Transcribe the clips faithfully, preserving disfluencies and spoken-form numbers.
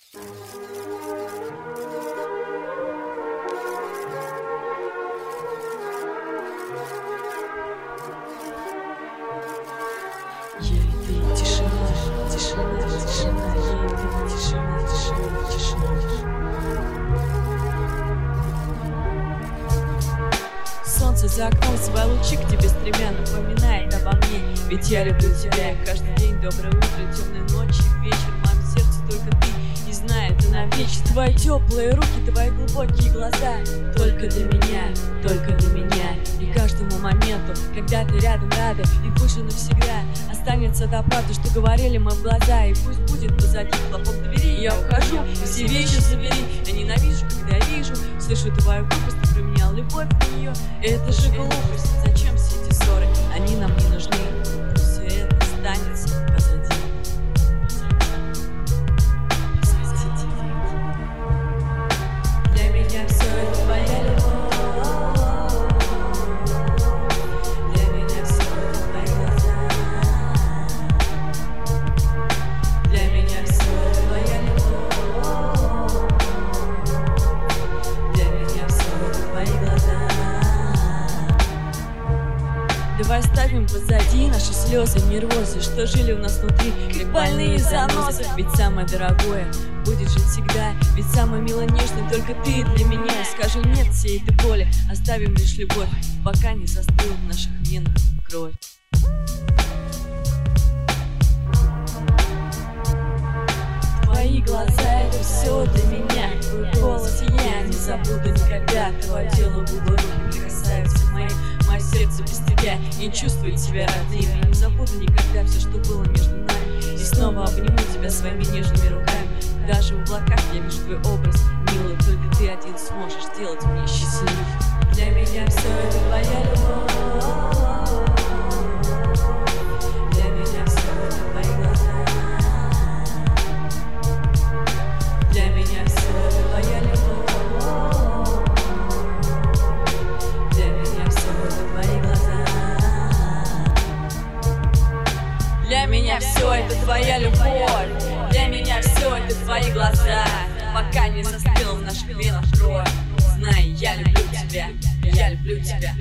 Я и ты, тишина, тишина, тишина, я и ты, тишина, тишина, тишина. Солнце за окном свои лучи к тебе стремя напоминает обо мне, ведь я люблю тебя. Каждый день доброе утро, темной ночи, вечер, в моем сердце только ты, и знаю это навечно. Твои теплые руки, твои глубокие глаза, только для меня, только для меня. И каждому моменту, когда ты рядом рада, и пусть же навсегда останется та правда, что говорили мы в глаза. И пусть будет позади хлопок двери, я ухожу, и все вещи забери. Я ненавижу, когда вижу, слышу твою глупость, ты променял любовь на нее. Это же глупость, зачем все эти ссоры, они нам не нужны. Пусть все это останется позади. Для меня все это твоя любовь, для меня все это твои глаза, для меня все это твоя любовь, для меня все это твои глаза. Давай ставим позади наши слезы, нервозы, что жили у нас внутри, как больные занозы. Ведь самое дорогое будет жить всегда, ведь самый мило нежный только ты для меня. Скажем нет всей этой боли, оставим лишь любовь, пока не застыла в наших венах кровь. Твои глаза — это все для меня, твой голос я не забуду никогда. Твое тело, губы, руки прикасаются к моим, мое сердце без тебя не чувствует себя родным. Я не забуду никогда все, что было между нами, и снова обниму тебя своими нежными руками. Даже в облаках я вижу твой образ, милый, только ты один сможешь сделать меня счастливым. Для меня все это твоя любовь, для меня все это твои глаза, для меня все это твоя любовь, для меня все это твои глаза, для меня все это твоя любовь, для меня все это твои глаза, пока не застыла в наших венах кровь. Знай, я люблю тебя, я люблю тебя.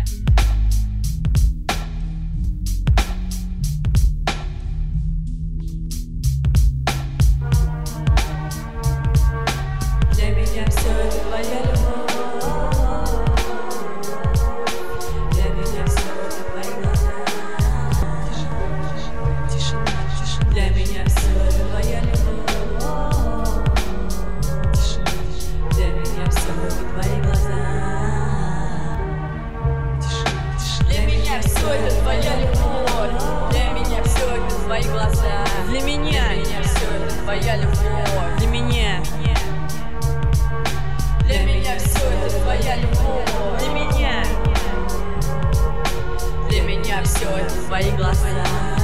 Для меня все это твоя любовь, для меня все это твои глаза. Тишина, тишина, для меня все это твоя любовь, тишина, для меня все это твои глаза. Тишина, тишина, для меня все это твоя любовь, для меня все это твои глаза. Для меня все это твоя любовь, для меня. Для меня все это твоя любовь, для меня. Для меня все это твои глаза.